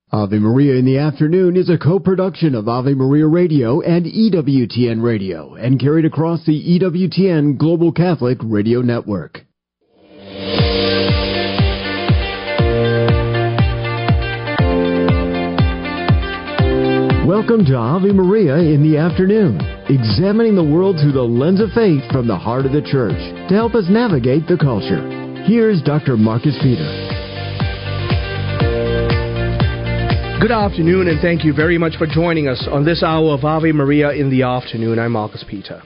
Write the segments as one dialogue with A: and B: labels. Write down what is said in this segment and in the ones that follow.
A: Ave Maria in the Afternoon is a co-production of Ave Maria Radio and EWTN Radio and carried across the EWTN Global Catholic Radio Network. Welcome to Ave Maria in the Afternoon, examining the world through the lens of faith from the heart of the Church to help us navigate the culture. Here's Dr. Marcus Peter.
B: Good afternoon, and thank you very much for joining us on this hour of Ave Maria in the Afternoon. I'm Marcus Peter.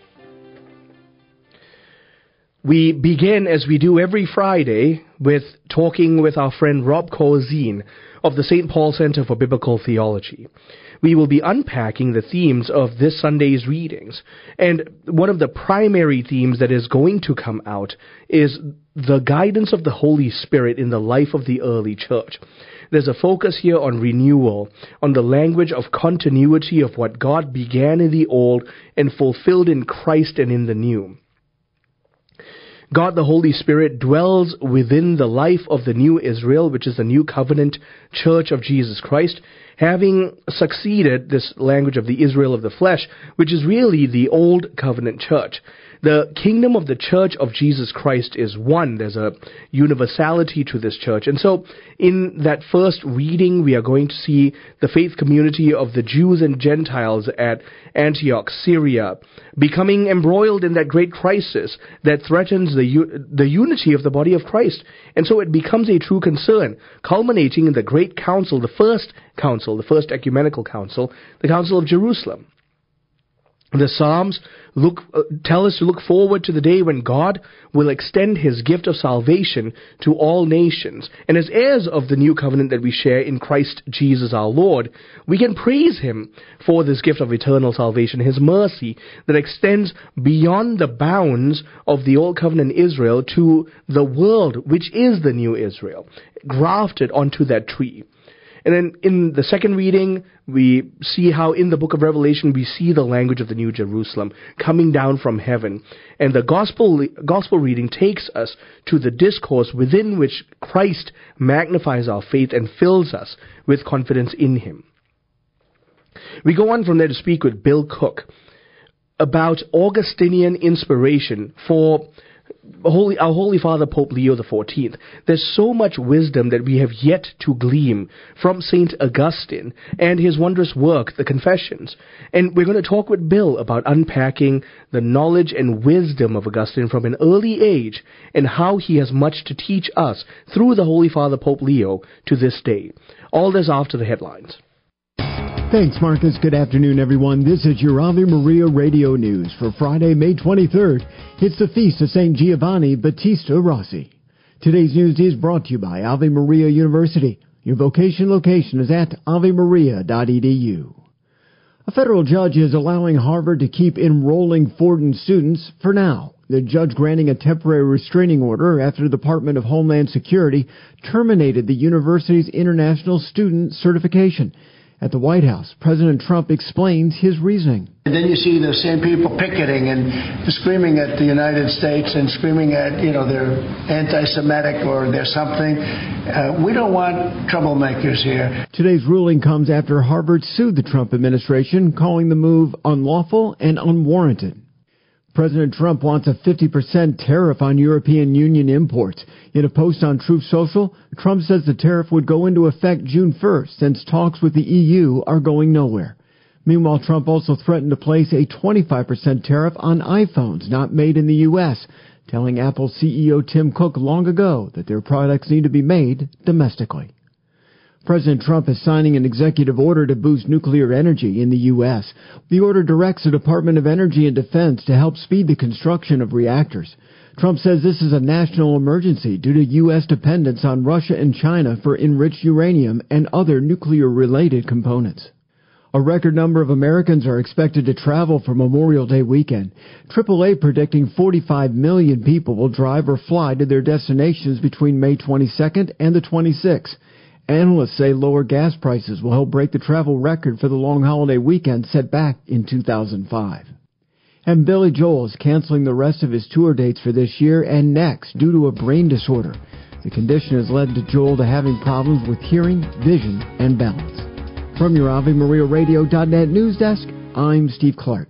B: We begin, as we do every Friday, with talking with our friend Rob Corzine of the St. Paul Center for Biblical Theology. We will be unpacking the themes of this Sunday's readings, and one of the primary themes that is going to come out is the guidance of the Holy Spirit in the life of the early church. There's a focus here on renewal, on the language of continuity of what God began in the old and fulfilled in Christ and in the new. God the Holy Spirit dwells within the life of the new Israel, which is the new covenant church of Jesus Christ, having succeeded this language of the Israel of the flesh, which is really the old covenant church. The kingdom of the church of Jesus Christ is one. There's a universality to this church. And so in that first reading, we are going to see the faith community of the Jews and Gentiles at Antioch, Syria, becoming embroiled in that great crisis that threatens the unity of the body of Christ. And so it becomes a true concern, culminating in the great council, the first ecumenical council, the Council of Jerusalem. The Psalms tell us to look forward to the day when God will extend his gift of salvation to all nations. And as heirs of the new covenant that we share in Christ Jesus our Lord, we can praise him for this gift of eternal salvation, his mercy that extends beyond the bounds of the old covenant Israel to the world, which is the new Israel, grafted onto that tree. And then in the second reading, we see how in the book of Revelation we see the language of the New Jerusalem coming down from heaven. And the gospel reading takes us to the discourse within which Christ magnifies our faith and fills us with confidence in him. We go on from there to speak with Bill Cook about Augustinian inspiration for our Holy Father Pope Leo XIV. There's so much wisdom that we have yet to glean from St. Augustine and his wondrous work, the Confessions. And we're going to talk with Bill about unpacking the knowledge and wisdom of Augustine from an early age and how he has much to teach us through the Holy Father Pope Leo to this day. All this after the headlines.
A: Thanks, Marcus. Good afternoon, everyone. This is your Ave Maria Radio News for Friday, May 23rd. It's the feast of St. Giovanni Battista Rossi. Today's news is brought to you by Ave Maria University. Your vocation location is at avemaria.edu. A federal judge is allowing Harvard to keep enrolling Fordham students for now. The judge granting a temporary restraining order after the Department of Homeland Security terminated the university's international student certification. At the White House, President Trump explains his reasoning.
C: And then you see those same people picketing and screaming at the United States and screaming at, they're anti-Semitic or they're something. We don't want troublemakers here.
A: Today's ruling comes after Harvard sued the Trump administration, calling the move unlawful and unwarranted. President Trump wants a 50% tariff on European Union imports. In a post on Truth Social, Trump says the tariff would go into effect June 1st, since talks with the EU are going nowhere. Meanwhile, Trump also threatened to place a 25% tariff on iPhones not made in the U.S., telling Apple CEO Tim Cook long ago that their products need to be made domestically. President Trump is signing an executive order to boost nuclear energy in the U.S. The order directs the Department of Energy and Defense to help speed the construction of reactors. Trump says this is a national emergency due to U.S. dependence on Russia and China for enriched uranium and other nuclear-related components. A record number of Americans are expected to travel for Memorial Day weekend. AAA predicting 45 million people will drive or fly to their destinations between May 22nd and the 26th. Analysts say lower gas prices will help break the travel record for the long holiday weekend set back in 2005. And Billy Joel is canceling the rest of his tour dates for this year and next due to a brain disorder. The condition has led Joel to having problems with hearing, vision, and balance. From your AveMariaRadio.net news desk, I'm Steve Clark.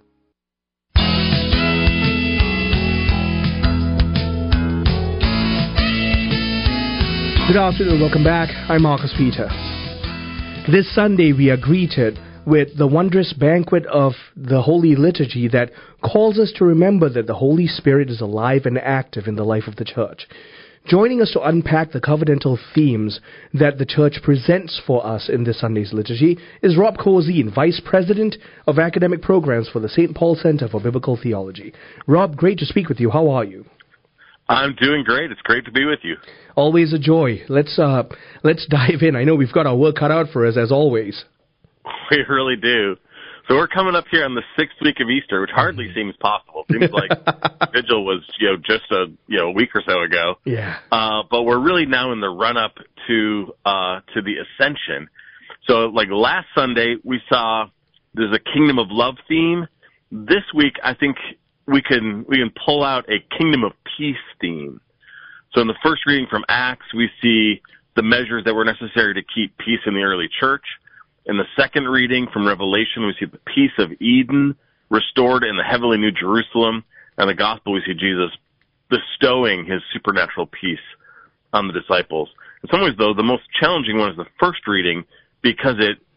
B: Good afternoon, welcome back. I'm Marcus Peter. This Sunday we are greeted with the wondrous banquet of the Holy Liturgy that calls us to remember that the Holy Spirit is alive and active in the life of the Church. Joining us to unpack the covenantal themes that the Church presents for us in this Sunday's liturgy is Rob Corzine, Vice President of Academic Programs for the St. Paul Center for Biblical Theology. Rob, great to speak with you. How are you?
D: I'm doing great. It's great to be with you.
B: Always a joy. Let's dive in. I know we've got our work cut out for us, as always.
D: We really do. So we're coming up here on the 6th week of Easter, which hardly seems possible. It seems like Vigil was, just a week or so ago.
B: Yeah.
D: But we're really now in the run-up to the Ascension. So, like last Sunday, we saw there's a Kingdom of Love theme. This week, I think we can pull out a Kingdom of Peace theme. So in the first reading from Acts, we see the measures that were necessary to keep peace in the early church. In the second reading from Revelation, we see the peace of Eden restored in the heavenly New Jerusalem. And the Gospel, we see Jesus bestowing his supernatural peace on the disciples. In some ways, though, the most challenging one is the first reading because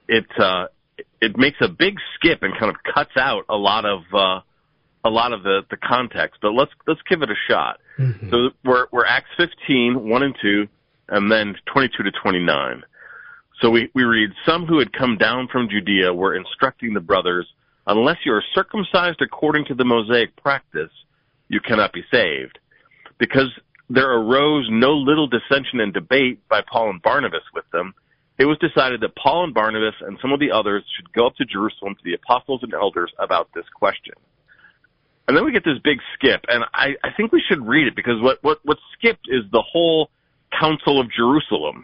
D: it makes a big skip and kind of cuts out a lot of the context, but let's give it a shot. Mm-hmm. So we're Acts 15, 1 and 2, and then 22 to 29. So we read, some who had come down from Judea were instructing the brothers, unless you are circumcised according to the Mosaic practice, you cannot be saved. Because there arose no little dissension and debate by Paul and Barnabas with them, it was decided that Paul and Barnabas and some of the others should go up to Jerusalem to the apostles and elders about this question. And then we get this big skip, and I think we should read it because what skipped is the whole Council of Jerusalem.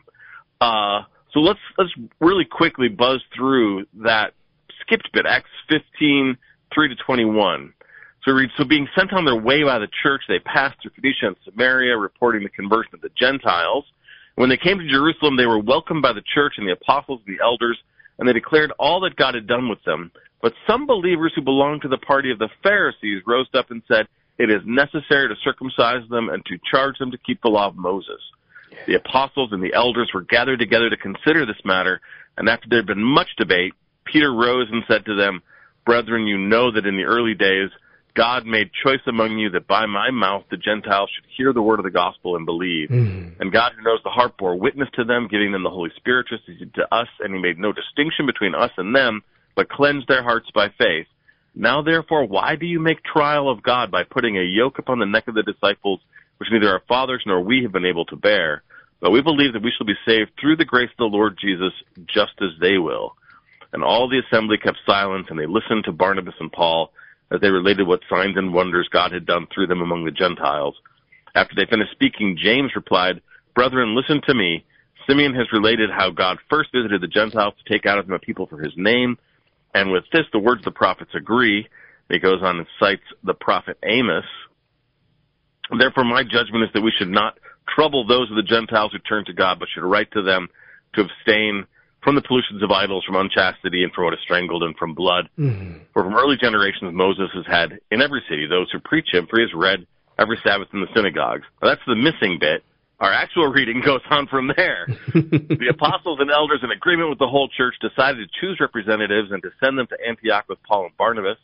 D: So let's really quickly buzz through that skipped bit, Acts 15, 3 to 21. So we read, so being sent on their way by the church, they passed through Phoenicia and Samaria, reporting the conversion of the Gentiles. When they came to Jerusalem, they were welcomed by the church and the apostles and the elders, and they declared all that God had done with them. But some believers who belonged to the party of the Pharisees rose up and said, it is necessary to circumcise them and to charge them to keep the law of Moses. The apostles and the elders were gathered together to consider this matter, and after there had been much debate, Peter rose and said to them, brethren, you know that in the early days God made choice among you that by my mouth the Gentiles should hear the word of the gospel and believe. Mm-hmm. And God, who knows the heart, bore witness to them, giving them the Holy Spirit just as he did to us, and he made no distinction between us and them, but cleansed their hearts by faith. Now therefore, why do you make trial of God by putting a yoke upon the neck of the disciples, which neither our fathers nor we have been able to bear? But we believe that we shall be saved through the grace of the Lord Jesus, just as they will. And all the assembly kept silence, and they listened to Barnabas and Paul as they related what signs and wonders God had done through them among the Gentiles. After they finished speaking, James replied, brethren, listen to me. Simeon has related how God first visited the Gentiles to take out of them a people for his name. And with this, the words of the prophets agree. He goes on and cites the prophet Amos. Therefore, my judgment is that we should not trouble those of the Gentiles who turn to God, but should write to them to abstain from the pollutions of idols, from unchastity, and from what is strangled, and from blood. Mm-hmm. For from early generations Moses has had in every city those who preach him, for he is read every Sabbath in the synagogues. Now, that's the missing bit. Our actual reading goes on from there. The apostles and elders, in agreement with the whole church, decided to choose representatives and to send them to Antioch with Paul and Barnabas.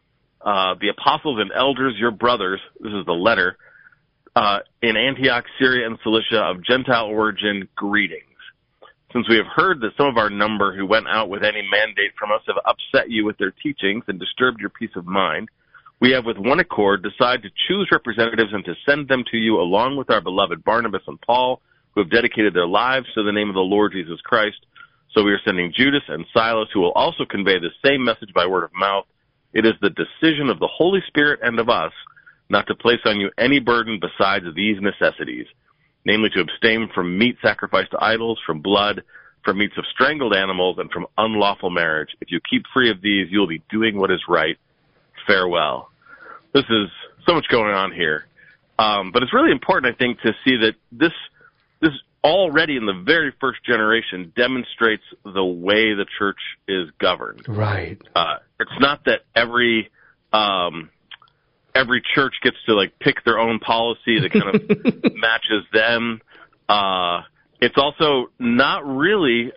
D: The apostles and elders, your brothers, this is the letter, in Antioch, Syria, and Cilicia, of Gentile origin, greetings. Since we have heard that some of our number who went out with any mandate from us have upset you with their teachings and disturbed your peace of mind, we have with one accord decided to choose representatives and to send them to you along with our beloved Barnabas and Paul, who have dedicated their lives to the name of the Lord Jesus Christ. So we are sending Judas and Silas, who will also convey the same message by word of mouth. It is the decision of the Holy Spirit and of us not to place on you any burden besides these necessities, namely to abstain from meat sacrificed to idols, from blood, from meats of strangled animals, and from unlawful marriage. If you keep free of these, you will be doing what is right. Farewell. This is so much going on here. But it's really important, I think, to see that this this already in the very first generation demonstrates the way the church is governed.
B: Right.
D: It's not that every church gets to like pick their own policy that kind of matches them. It's also not really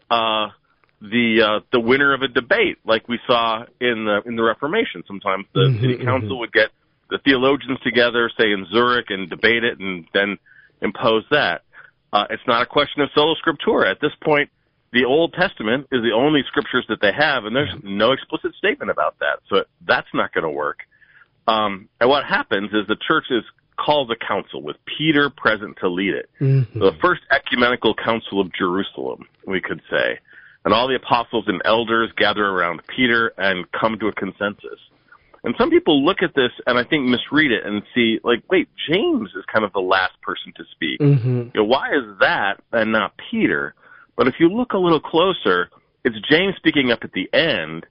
D: the winner of a debate like we saw in the Reformation. Sometimes the city council would get the theologians together, say in Zurich, and debate it and then impose that. It's not a question of sola scriptura. At this point, the Old Testament is the only scriptures that they have, and there's no explicit statement about that. So that's not going to work. And what happens is the church calls a council with Peter present to lead it. Mm-hmm. The first ecumenical council of Jerusalem, we could say. And all the apostles and elders gather around Peter and come to a consensus. And some people look at this and I think misread it and see, like, wait, James is kind of the last person to speak. Mm-hmm. Why is that and not Peter? But if you look a little closer, it's James speaking up at the end,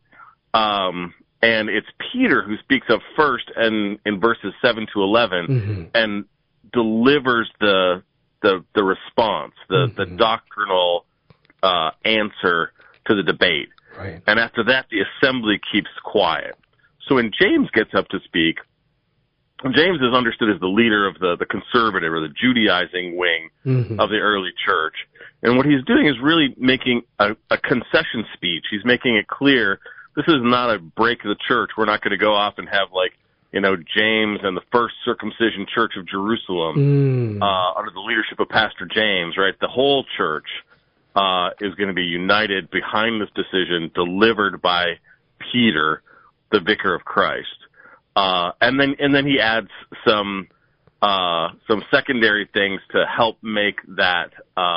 D: and it's Peter who speaks up first and in verses 7 to 11 and delivers the response, the doctrinal answer to the debate.
B: Right.
D: And after that, the assembly keeps quiet. So when James gets up to speak, James is understood as the leader of the conservative or the Judaizing wing of the early church. And what he's doing is really making a concession speech. He's making it clear this is not a break of the church. We're not going to go off and have, like, James and the first circumcision church of Jerusalem under the leadership of Pastor James, right? The whole church is going to be united behind this decision delivered by Peter, the vicar of Christ. And then he adds some secondary things to help make that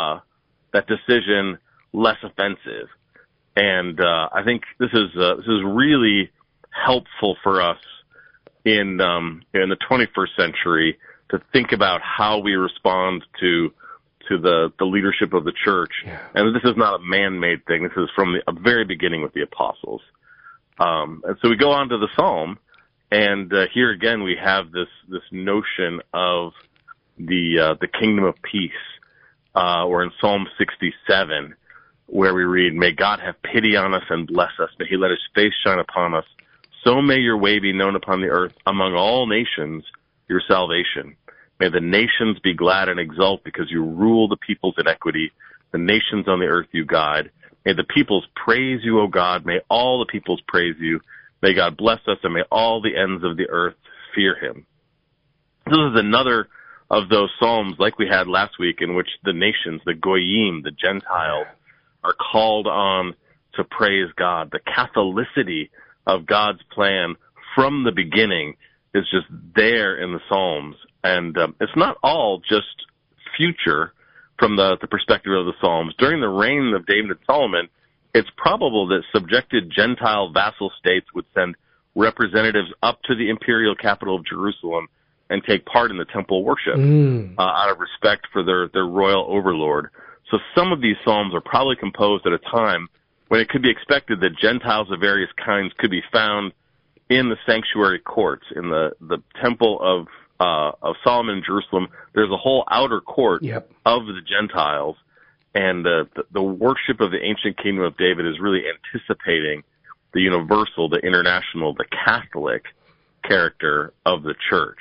D: decision less offensive. And I think this is really helpful for us in the 21st century to think about how we respond to the leadership of the church. Yeah. And this is not a man-made thing. This is from the very beginning with the apostles. And so we go on to the Psalm, and here again we have this notion of the kingdom of peace. We're in Psalm 67, where we read, "May God have pity on us and bless us. May he let his face shine upon us. So may your way be known upon the earth, among all nations, your salvation. May the nations be glad and exult because you rule the peoples in equity. The nations on the earth you guide. May the peoples praise you, O God. May all the peoples praise you. May God bless us, and may all the ends of the earth fear him." This is another of those psalms like we had last week in which the nations, the Goyim, the Gentiles, are called on to praise God. The Catholicity of God's plan from the beginning is just there in the Psalms. And it's not all just future from the perspective of the Psalms. During the reign of David and Solomon, it's probable that subjected Gentile vassal states would send representatives up to the imperial capital of Jerusalem and take part in the temple worship out of respect for their royal overlord. So some of these psalms are probably composed at a time when it could be expected that Gentiles of various kinds could be found in the sanctuary courts, in the temple of Solomon in Jerusalem. There's a whole outer court of the Gentiles, and the worship of the ancient kingdom of David is really anticipating the universal, the international, the Catholic character of the church.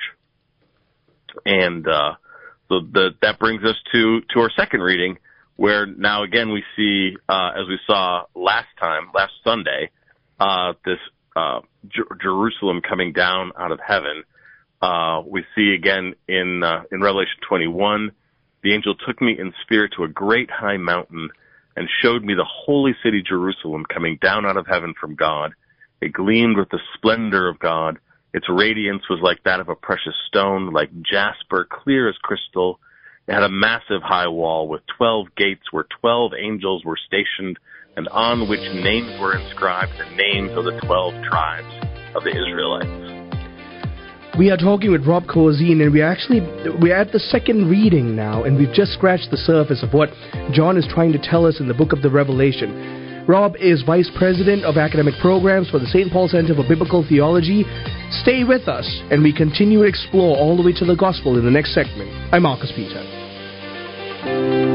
D: And so that brings us to our second reading, where now again we see, as we saw last Sunday, this Jerusalem coming down out of heaven. We see again in Revelation 21, the angel took me in spirit to a great high mountain and showed me the holy city Jerusalem coming down out of heaven from God. It gleamed with the splendor of God. Its radiance was like that of a precious stone, like jasper, clear as crystal. It had a massive high wall with 12 gates where 12 angels were stationed, and on which names were inscribed, the names of the 12 tribes of the Israelites.
B: We are talking with Rob Corzine, and we're at the second reading now, and we've just scratched the surface of what John is trying to tell us in the book of the Revelation. Rob is Vice President of Academic Programs for the St. Paul Center for Biblical Theology. Stay with us, and we continue to explore all the way to the gospel in the next segment. I'm Marcus Peter.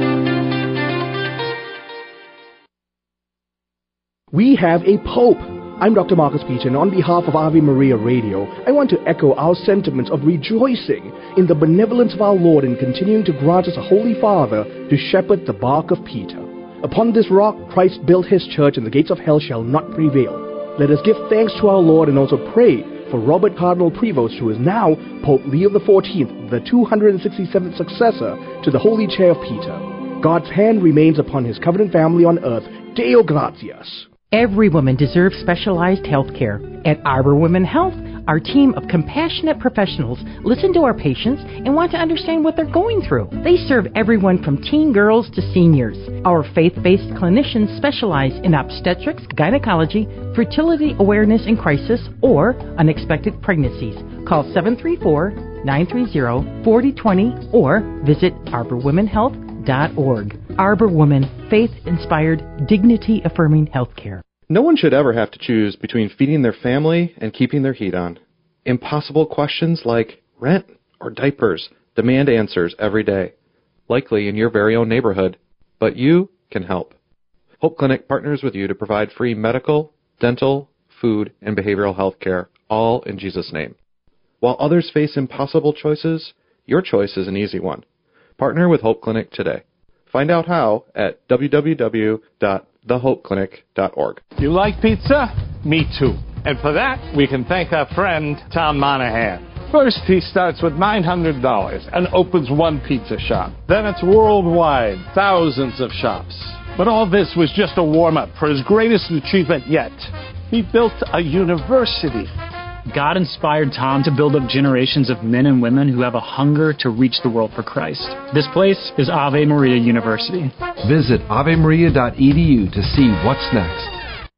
B: We have a Pope. I'm Dr. Marcus Peter, and on behalf of Ave Maria Radio, I want to echo our sentiments of rejoicing in the benevolence of our Lord in continuing to grant us a Holy Father to shepherd the bark of Peter. Upon this rock, Christ built his church, and the gates of hell shall not prevail. Let us give thanks to our Lord and also pray for Robert Cardinal Prevost, who is now Pope Leo XIV, the 267th successor to the Holy Chair of Peter. God's hand remains upon his covenant family on earth. Deo gratias.
E: Every woman deserves specialized health care. At Arbor Women Health, our team of compassionate professionals listen to our patients and want to understand what they're going through. They serve everyone from teen girls to seniors. Our faith-based clinicians specialize in obstetrics, gynecology, fertility awareness in crisis, or unexpected pregnancies. Call 734-930-4020 or visit arborwomenhealth.org. Arbor Women, faith-inspired, dignity-affirming healthcare.
F: No one should ever have to choose between feeding their family and keeping their heat on. Impossible questions like rent or diapers demand answers every day, likely in your very own neighborhood. But you can help. Hope Clinic partners with you to provide free medical, dental, food, and behavioral health care, all in Jesus' name. While others face impossible choices, your choice is an easy one. Partner with Hope Clinic today. Find out how at www.thehopeclinic.org.
G: You like pizza? Me too. And for that, we can thank our friend, Tom Monahan. First, he starts with $900 and opens one pizza shop. Then it's worldwide, thousands of shops. But all this was just a warm-up for his greatest achievement yet. He built a university.
H: God inspired Tom to build up generations of men and women who have a hunger to reach the world for Christ. This place is Ave Maria University.
I: Visit avemaria.edu to see what's next.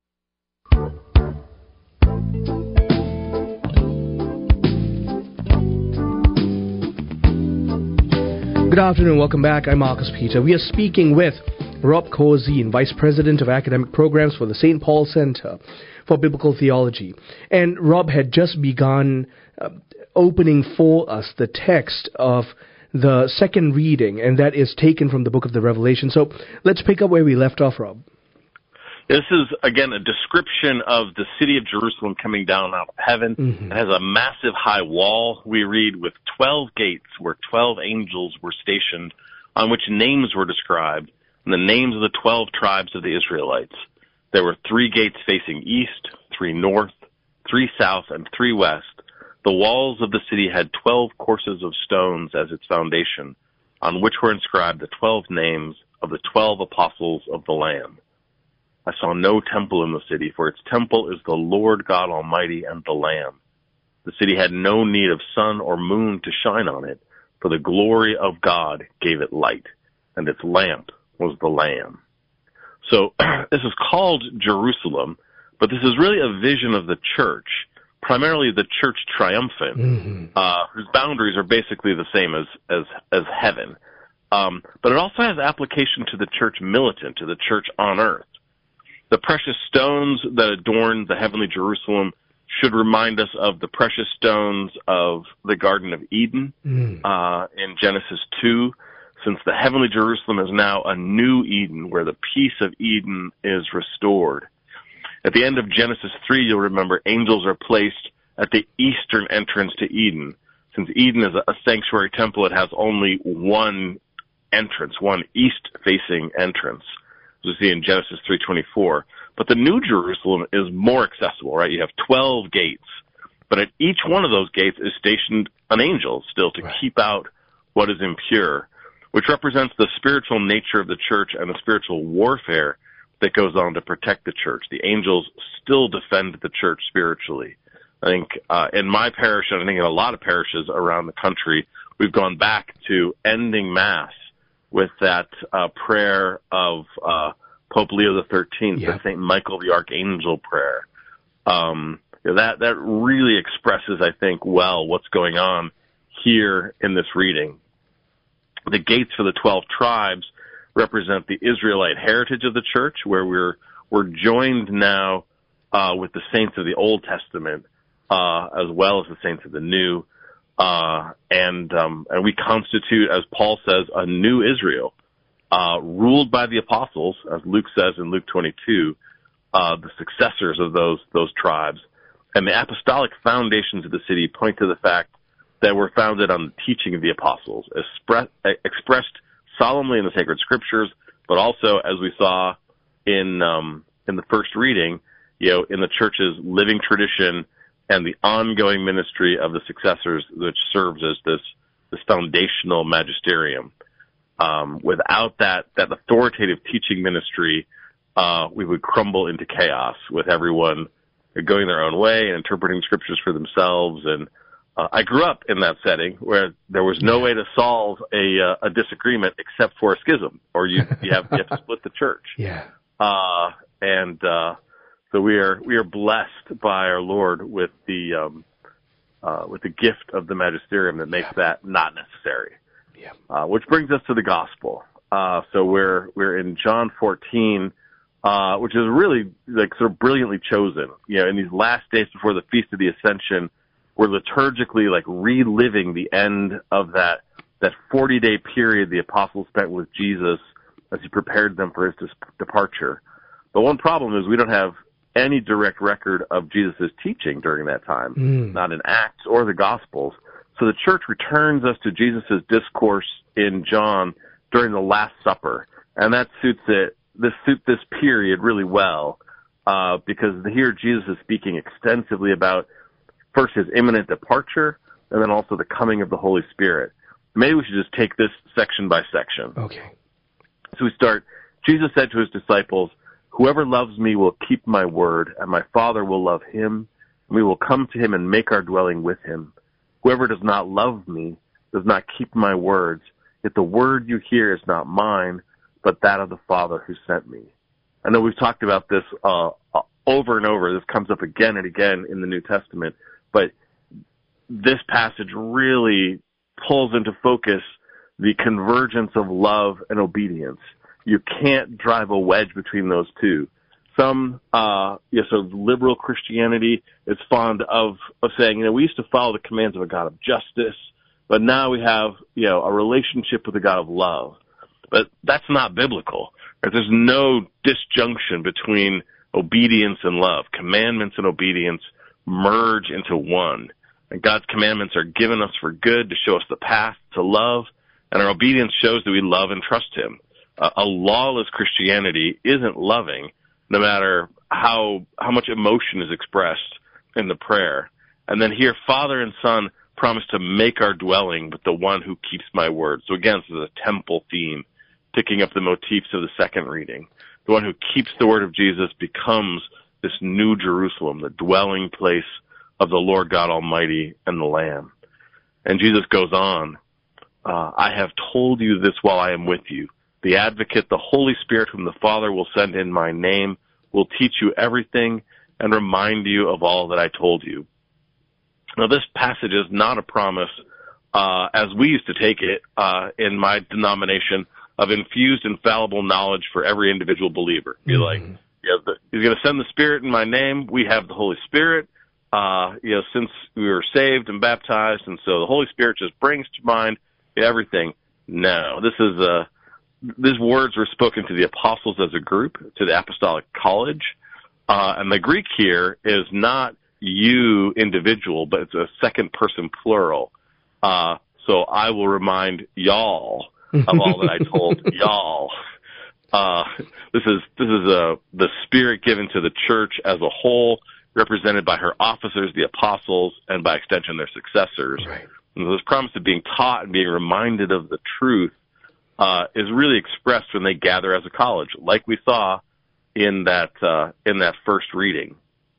B: Good afternoon, welcome back. I'm Marcus Peter. We are speaking with Rob Corzine, Vice President of Academic Programs for the St. Paul Center for Biblical Theology. And Rob had just begun opening for us the text of the second reading, and that is taken from the book of the Revelation. So let's pick up where we left off, Rob.
D: This is, again, a description of the city of Jerusalem coming down out of heaven. Mm-hmm. It has a massive high wall, we read, with 12 gates where 12 angels were stationed, on which names were described, and the names of the 12 tribes of the Israelites. There were 3 gates facing east, 3 north, 3 south, and 3 west. The walls of the city had 12 courses of stones as its foundation, on which were inscribed the 12 names of the 12 apostles of the Lamb. I saw no temple in the city, for its temple is the Lord God Almighty and the Lamb. The city had no need of sun or moon to shine on it, for the glory of God gave it light, and its lamp was the Lamb. So this is called Jerusalem, but this is really a vision of the church, primarily the church triumphant, whose boundaries are basically the same as heaven. But it also has application to the church militant, to the church on earth. The precious stones that adorn the heavenly Jerusalem should remind us of the precious stones of the Garden of Eden in Genesis 2, since the heavenly Jerusalem is now a new Eden where the peace of Eden is restored. At the end of Genesis 3, you'll remember angels are placed at the eastern entrance to Eden. Since Eden is a sanctuary temple, it has only one entrance, one east-facing entrance, as we see in Genesis 3:24. But the New Jerusalem is more accessible, right? You have 12 gates, but at each one of those gates is stationed an angel still to keep out what is impure, which represents the spiritual nature of the church and the spiritual warfare that goes on to protect the church. The angels still defend the church spiritually. I think in my parish, and I think in a lot of parishes around the country, we've gone back to ending Mass with that prayer of Pope Leo XIII, the St. Michael the Archangel prayer. That really expresses, I think, well what's going on here in this reading. The gates for the 12 tribes represent the Israelite heritage of the church, where we're joined now with the saints of the Old Testament as well as the saints of the New, and we constitute, as Paul says, a new Israel, ruled by the apostles, as Luke says in Luke 22, the successors of those tribes. And the apostolic foundations of the city point to the fact that were founded on the teaching of the apostles, expressed solemnly in the sacred scriptures, but also, as we saw in the first reading, in the church's living tradition and the ongoing ministry of the successors, which serves as this foundational magisterium. Without that authoritative teaching ministry, we would crumble into chaos with everyone going their own way and interpreting scriptures for themselves. And I grew up in that setting where there was no way to solve a disagreement except for a schism, or you have to split the church.
B: Yeah.
D: So we are blessed by our Lord with the gift of the magisterium that makes that not necessary.
B: Yeah.
D: Which brings us to the gospel. So we're in John 14, which is really sort of brilliantly chosen. In these last days before the Feast of the Ascension, we're liturgically reliving the end of that 40-day period the apostles spent with Jesus as he prepared them for his departure. But one problem is we don't have any direct record of Jesus' teaching during that time, not in Acts or the Gospels. So the church returns us to Jesus' discourse in John during the Last Supper, and that suits this period really well, because here Jesus is speaking extensively about first his imminent departure, and then also the coming of the Holy Spirit. Maybe we should just take this section by section.
B: Okay.
D: So we start, Jesus said to his disciples, "Whoever loves me will keep my word, and my Father will love him, and we will come to him and make our dwelling with him. Whoever does not love me does not keep my words. Yet the word you hear is not mine, but that of the Father who sent me." I know we've talked about this over and over. This comes up again and again in the New Testament, but this passage really pulls into focus the convergence of love and obedience. You can't drive a wedge between those two. Some, liberal Christianity is fond of saying, we used to follow the commands of a God of justice, but now we have, a relationship with a God of love. But that's not biblical. Right? There's no disjunction between obedience and love. Commandments and obedience merge into one. And God's commandments are given us for good to show us the path to love, and our obedience shows that we love and trust him. A lawless Christianity isn't loving, no matter how much emotion is expressed in the prayer. And then here, Father and Son promise to make our dwelling with the one who keeps my word. So again, this is a temple theme, picking up the motifs of the second reading. The one who keeps the word of Jesus becomes this new Jerusalem, the dwelling place of the Lord God Almighty and the Lamb. And Jesus goes on, I have told you this while I am with you. The advocate, the Holy Spirit, whom the Father will send in my name, will teach you everything and remind you of all that I told you. Now, this passage is not a promise, as we used to take it in my denomination, of infused, infallible knowledge for every individual believer. Be like, he's going to send the Spirit in my name. We have the Holy Spirit, since we were saved and baptized, and so the Holy Spirit just brings to mind everything. No, these words were spoken to the apostles as a group, to the apostolic college, and the Greek here is not you individual, but it's a second person plural. So I will remind y'all of all that I told y'all. This is the Spirit given to the church as a whole, represented by her officers, the apostles, and by extension their successors.
B: Right.
D: And this promise of being taught and being reminded of the truth is really expressed when they gather as a college, like we saw in that first reading.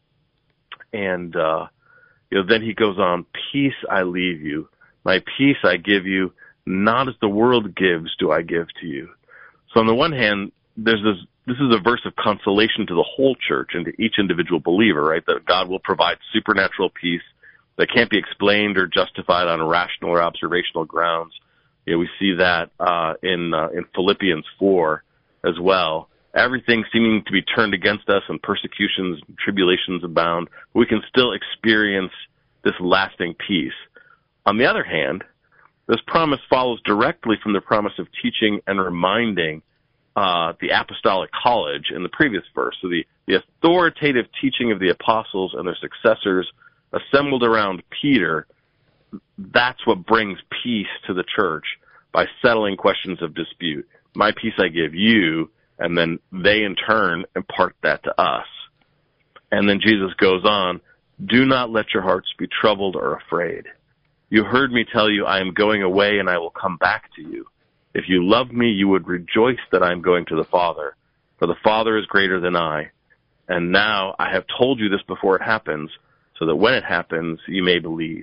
D: And then he goes on, "Peace I leave you, my peace I give you, not as the world gives do I give to you." So on the one hand, this is a verse of consolation to the whole church and to each individual believer, right? That God will provide supernatural peace that can't be explained or justified on rational or observational grounds. We see that in Philippians 4 as well. Everything seeming to be turned against us and persecutions and tribulations abound, we can still experience this lasting peace. On the other hand, this promise follows directly from the promise of teaching and reminding the apostolic college in the previous verse. So the authoritative teaching of the apostles and their successors assembled around Peter, that's what brings peace to the church by settling questions of dispute. My peace I give you, and then they in turn impart that to us. And then Jesus goes on, do not let your hearts be troubled or afraid. You heard me tell you I am going away and I will come back to you. If you loved me, you would rejoice that I am going to the Father, for the Father is greater than I. And now I have told you this before it happens, so that when it happens, you may believe.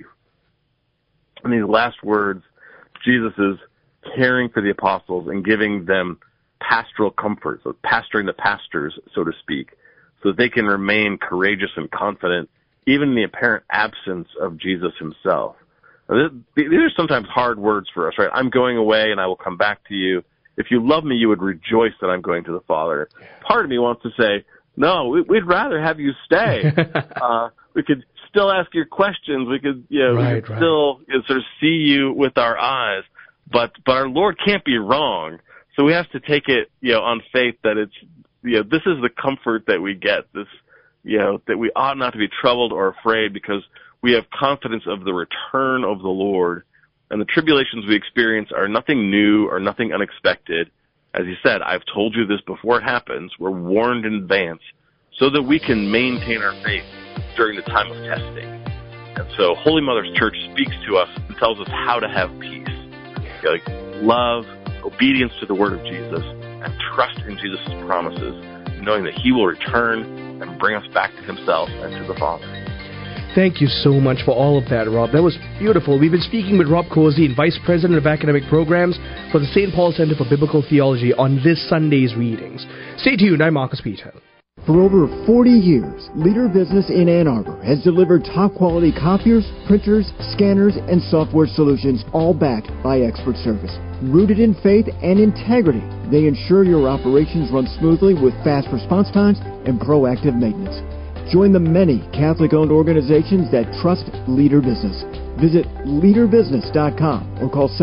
D: In these last words, Jesus is caring for the apostles and giving them pastoral comfort, so pastoring the pastors, so to speak, so that they can remain courageous and confident, even in the apparent absence of Jesus himself. Now, these are sometimes hard words for us, right? I'm going away and I will come back to you. If you love me, you would rejoice that I'm going to the Father. Part of me wants to say, no, we'd rather have you stay. We could still ask your questions. We could, still sort of see you with our eyes. But our Lord can't be wrong. So we have to take it, on faith that it's, this is the comfort that we get. This, that we ought not to be troubled or afraid because we have confidence of the return of the Lord. And the tribulations we experience are nothing new or nothing unexpected. As he said, I've told you this before it happens. We're warned in advance so that we can maintain our faith during the time of testing. And so Holy Mother's Church speaks to us and tells us how to have peace. Like love, obedience to the word of Jesus, and trust in Jesus' promises, knowing that he will return and bring us back to himself and to the Father.
B: Thank you so much for all of that, Rob. That was beautiful. We've been speaking with Rob Corzine, Vice President of Academic Programs for the St. Paul Center for Biblical Theology on this Sunday's readings. Stay tuned. I'm Marcus Peter.
A: For over 40 years, Leader Business in Ann Arbor has delivered top-quality copiers, printers, scanners, and software solutions, all backed by expert service. Rooted in faith and integrity, they ensure your operations run smoothly with fast response times and proactive maintenance. Join the many Catholic-owned organizations that trust Leader Business. Visit leaderbusiness.com or call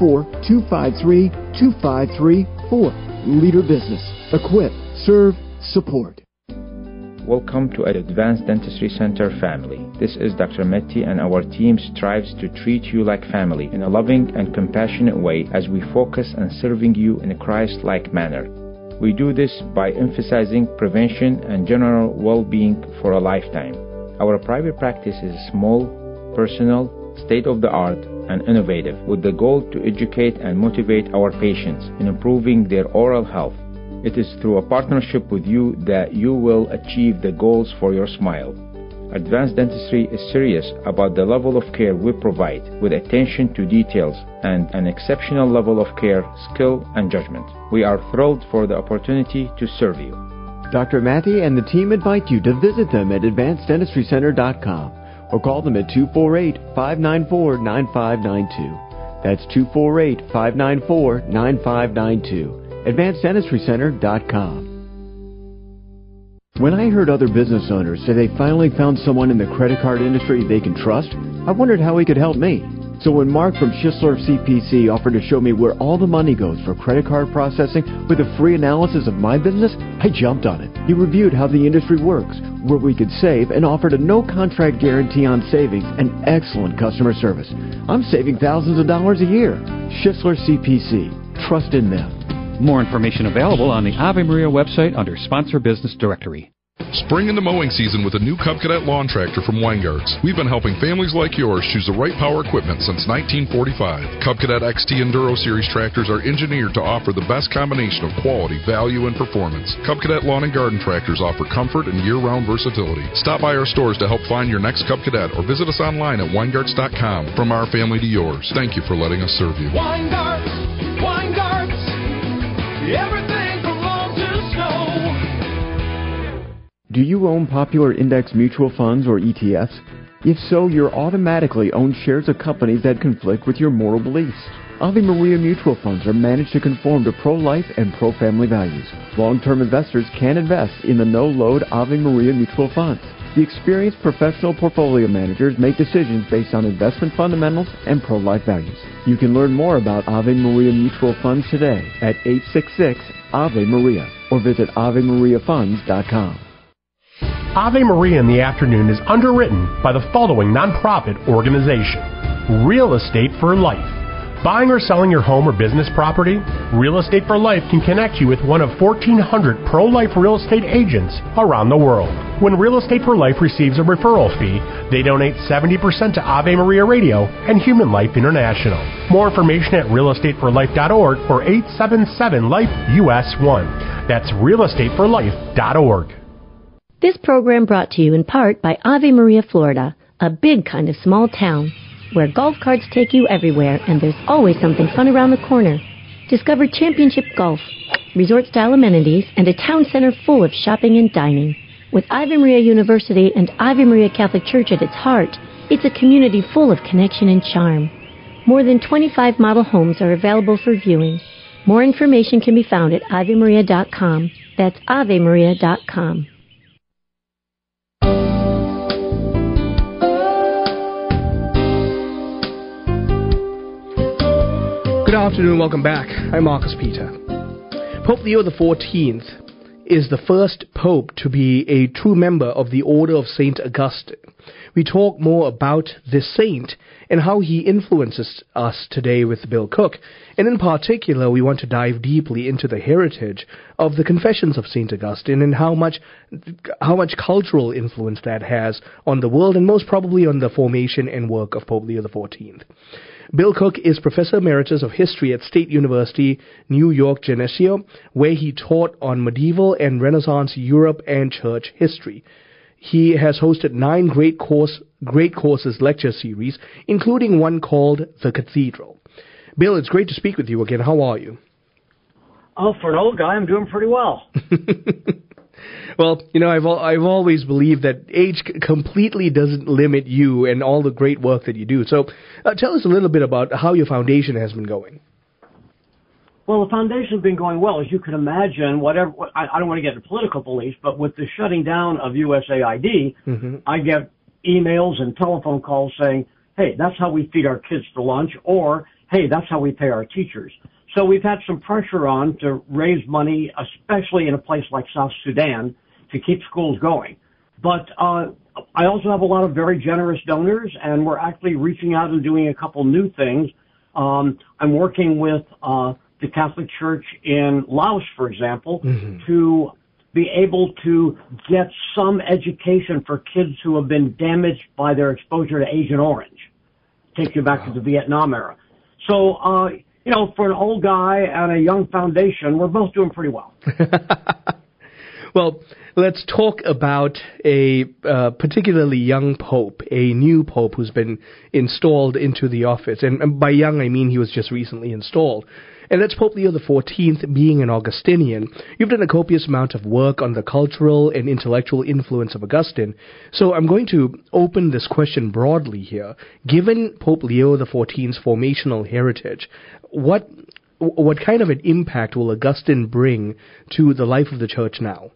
A: 734-253-2534. Leader Business. Equip, serve, support.
J: Welcome to Advanced Dentistry Center family. This is Dr. Metti, and our team strives to treat you like family in a loving and compassionate way as we focus on serving you in a Christ-like manner. We do this by emphasizing prevention and general well-being for a lifetime. Our private practice is small, personal, state-of-the-art, and innovative, with the goal to educate and motivate our patients in improving their oral health. It is through a partnership with you that you will achieve the goals for your smile. Advanced Dentistry is serious about the level of care we provide, with attention to details and an exceptional level of care, skill, and judgment. We are thrilled for the opportunity to serve you.
A: Dr. Matty and the team invite you to visit them at AdvancedDentistryCenter.com or call them at 248-594-9592. That's 248-594-9592. AdvancedDentistryCenter.com. When I heard other business owners say they finally found someone in the credit card industry they can trust, I wondered how he could help me. So when Mark from Schisler CPC offered to show me where all the money goes for credit card processing with a free analysis of my business, I jumped on it. He reviewed how the industry works, where we could save, and offered a no-contract guarantee on savings and excellent customer service. I'm saving thousands of dollars a year. Schisler CPC. Trust in them.
K: More information available on the Ave Maria website under Sponsor Business Directory.
L: Spring into mowing season with a new Cub Cadet lawn tractor from Weingarts. We've been helping families like yours choose the right power equipment since 1945. Cub Cadet XT Enduro Series tractors are engineered to offer the best combination of quality, value, and performance. Cub Cadet lawn and garden tractors offer comfort and year-round versatility. Stop by our stores to help find your next Cub Cadet or visit us online at Weingarts.com. From our family to yours, thank you for letting us serve you.
M: Weingarts, everything from lawn to snow.
A: Do you own popular index mutual funds or ETFs? If so, you're automatically own shares of companies that conflict with your moral beliefs. Ave Maria mutual funds are managed to conform to pro-life and pro-family values. Long-term investors can invest in the no-load Ave Maria mutual funds. The experienced professional portfolio managers make decisions based on investment fundamentals and pro-life values. You can learn more about Ave Maria mutual funds today at Ave Maria or visit AveMariaFunds.com.
N: Ave Maria in the Afternoon is underwritten by the following nonprofit organization: Real Estate for Life. Buying or selling your home or business property? Real Estate for Life can connect you with one of 1,400 pro-life real estate agents around the world. When Real Estate for Life receives a referral fee, they donate 70% to Ave Maria Radio and Human Life International. More information at realestateforlife.org or 877-LIFE-US1. That's realestateforlife.org.
O: This program brought to you in part by Ave Maria, Florida, a big kind of small town where golf carts take you everywhere and there's always something fun around the corner. Discover championship golf, resort-style amenities, and a town center full of shopping and dining. With Ave Maria University and Ave Maria Catholic Church at its heart, it's a community full of connection and charm. More than 25 model homes are available for viewing. More information can be found at AveMaria.com. That's AveMaria.com.
B: Good afternoon, welcome back. I'm Marcus Peter. Pope Leo XIV is the first pope to be a true member of the Order of St. Augustine. We talk more about this saint and how he influences us today with Bill Cook. And in particular, we want to dive deeply into the heritage of the Confessions of St. Augustine and how much cultural influence that has on the world and most probably on the formation and work of Pope Leo XIV. Bill Cook is Professor Emeritus of History at State University, New York, Geneseo, where he taught on medieval and Renaissance Europe and church history. He has hosted 9 Great Courses lecture series, including one called The Cathedral. Bill, it's great to speak with you again. How are you?
P: Oh, for an old guy, I'm doing pretty well.
B: Well, you know, I've always believed that age completely doesn't limit you and all the great work that you do. So tell us a little bit about how your foundation has been going.
P: Well, the foundation's been going well. As you can imagine, I don't want to get into political beliefs, but with the shutting down of USAID, I get emails and telephone calls saying, hey, that's how we feed our kids for lunch, or, hey, that's how we pay our teachers. So we've had some pressure on to raise money, especially in a place like South Sudan, to keep schools going. But I also have a lot of very generous donors, and we're actually reaching out and doing a couple new things. I'm working with the Catholic Church in Laos, for example, to be able to get some education for kids who have been damaged by their exposure to Agent Orange. Take you back to the Vietnam era. So, you know, for an old guy and a young foundation, we're both doing pretty well.
B: Well, let's talk about a particularly young pope, a new pope who's been installed into the office. And by young, I mean he was just recently installed. And that's Pope Leo XIV, being an Augustinian. You've done a copious amount of work on the cultural and intellectual influence of Augustine. So I'm going to open this question broadly here. Given Pope Leo XIV's formational heritage, what kind of an impact will Augustine bring to the life of the church now?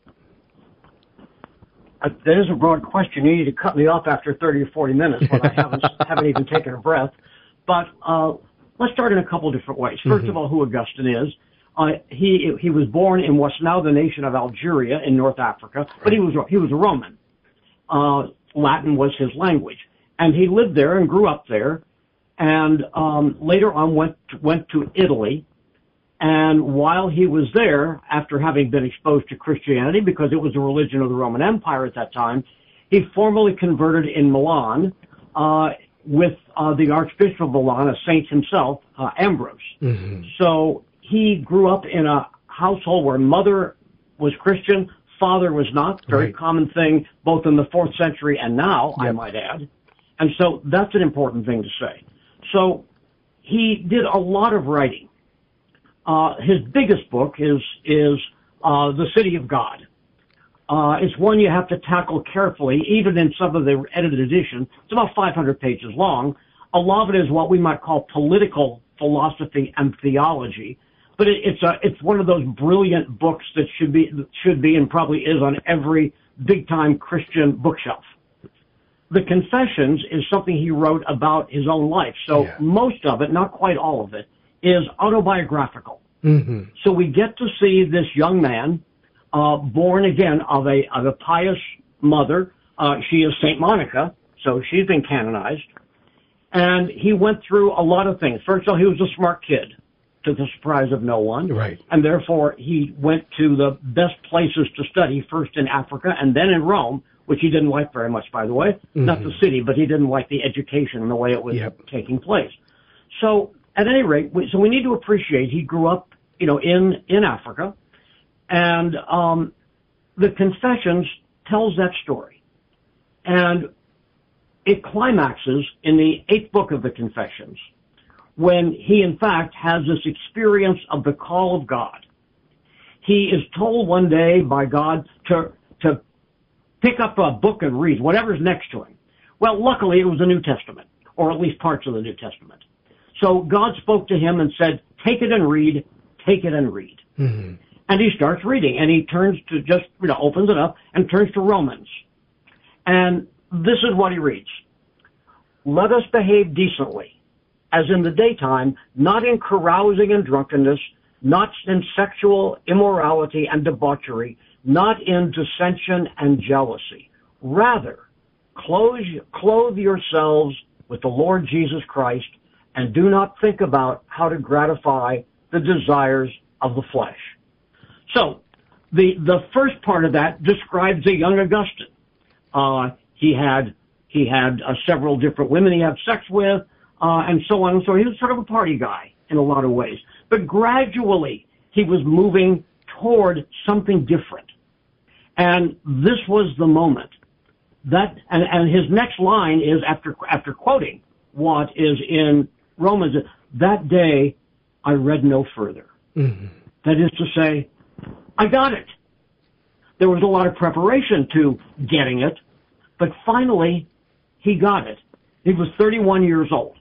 P: That is a broad question. You need to cut me off after 30 or 40 minutes when I haven't even taken a breath. But let's start in a couple different ways. First of all, who Augustine is. He was born in what's now the nation of Algeria in North Africa, but he was a Roman. Latin was his language, and he lived there and grew up there, and later on went to Italy. And while he was there, after having been exposed to Christianity, because it was the religion of the Roman Empire at that time, he formally converted in Milan with the Archbishop of Milan, a saint himself, Ambrose. So he grew up in a household where mother was Christian, father was not. Very common thing both in the 4th century and now, I might add. And so that's an important thing to say. So he did a lot of writing. His biggest book is The City of God. It's one you have to tackle carefully, even in some of the edited editions. It's about 500 pages long. A lot of it is what we might call political philosophy and theology, but it's one of those brilliant books that should be and probably is on every big-time Christian bookshelf. The Confessions is something he wrote about his own life, so most of it, not quite all of it, is autobiographical.
B: Mm-hmm.
P: So we get to see this young man, born again of a pious mother. She is Saint Monica, so she's been canonized. And he went through a lot of things. First of all, he was a smart kid, to the surprise of no one.
B: Right.
P: And therefore, he went to the best places to study, first in Africa and then in Rome, which he didn't like very much, by the way.
B: Mm-hmm.
P: Not the city, but he didn't like the education and the way it was taking place. So, at any rate, we need to appreciate he grew up, in Africa. And the Confessions tells that story. And it climaxes in the 8th book of the Confessions, when he, in fact, has this experience of the call of God. He is told one day by God to pick up a book and read, whatever's next to him. Well, luckily, it was the New Testament, or at least parts of the New Testament. So God spoke to him and said, take it and read, take it and read.
B: Mm-hmm.
P: And he starts reading, and he turns to opens it up and turns to Romans. And this is what he reads. Let us behave decently, as in the daytime, not in carousing and drunkenness, not in sexual immorality and debauchery, not in dissension and jealousy. Rather, clothe yourselves with the Lord Jesus Christ, and do not think about how to gratify the desires of the flesh. So, the first part of that describes a young Augustine. He had several different women he had sex with, and so on and so on. He was sort of a party guy in a lot of ways. But gradually, he was moving toward something different. And this was the moment that, and his next line is after quoting what is in Romans, that day I read no further.
B: Mm-hmm.
P: That is to say, I got it. There was a lot of preparation to getting it, but finally he got it. He was 31 years old.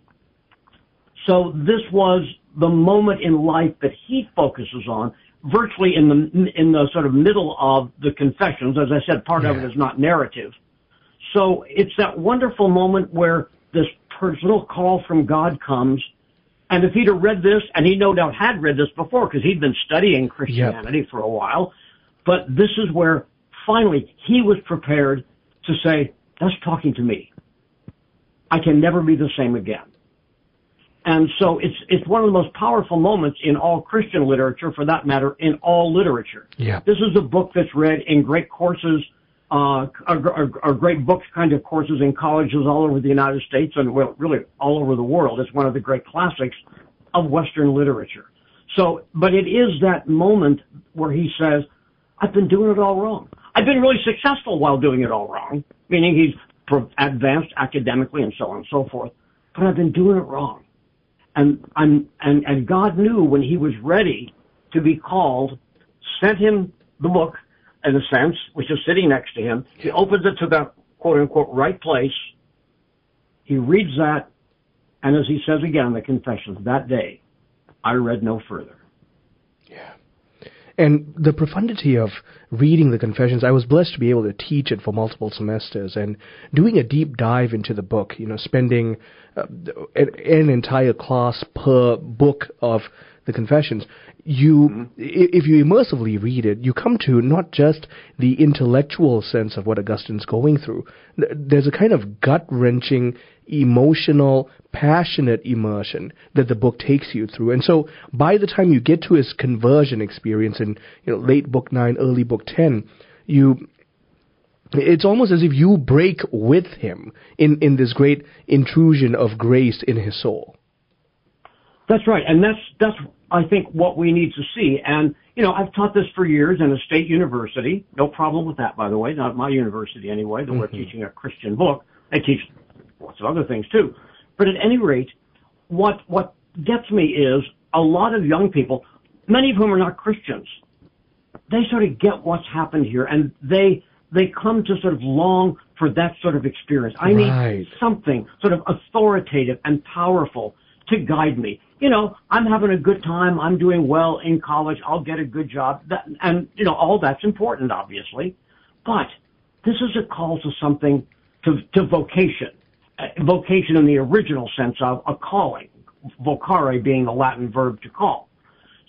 P: So this was the moment in life that he focuses on, virtually in the sort of middle of the Confessions. As I said, part of it is not narrative. So it's that wonderful moment where this personal call from God comes. And if he'd have read this, and he no doubt had read this before because he'd been studying Christianity for a while, but this is where finally he was prepared to say, that's talking to me. I can never be the same again. And so it's one of the most powerful moments in all Christian literature, for that matter, in all literature.
B: Yeah.
P: This is a book that's read in great courses, or great books kind of courses in colleges all over the United States and, well, really all over the world. It's one of the great classics of Western literature. So, but it is that moment where he says, I've been doing it all wrong. I've been really successful while doing it all wrong, meaning he's advanced academically and so on and so forth, but I've been doing it wrong. And God knew when he was ready to be called, sent him the book, in a sense, which is sitting next to him. He opens it to the quote-unquote right place. He reads that, and as he says again in the Confessions, that day, I read no further.
B: Yeah. And the profundity of reading the Confessions, I was blessed to be able to teach it for multiple semesters and doing a deep dive into the book, spending an entire class per book of the Confessions. If you immersively read it, you come to not just the intellectual sense of what Augustine's going through. There's a kind of gut-wrenching, emotional, passionate immersion that the book takes you through. And so by the time you get to his conversion experience in late Book 9, early Book 10, it's almost as if you break with him in this great intrusion of grace in his soul.
P: That's right, and that's I think what we need to see. And I've taught this for years in a state university. No problem with that, by the way. Not my university anyway. That we're teaching a Christian book. They teach lots of other things too. But at any rate, what gets me is a lot of young people, many of whom are not Christians. They sort of get what's happened here, and they come to sort of long for that sort of experience. I need something sort of authoritative and powerful to guide me. I'm having a good time. I'm doing well in college. I'll get a good job. All that's important, obviously. But this is a call to something, to vocation. Vocation in the original sense of a calling. Vocare being the Latin verb to call.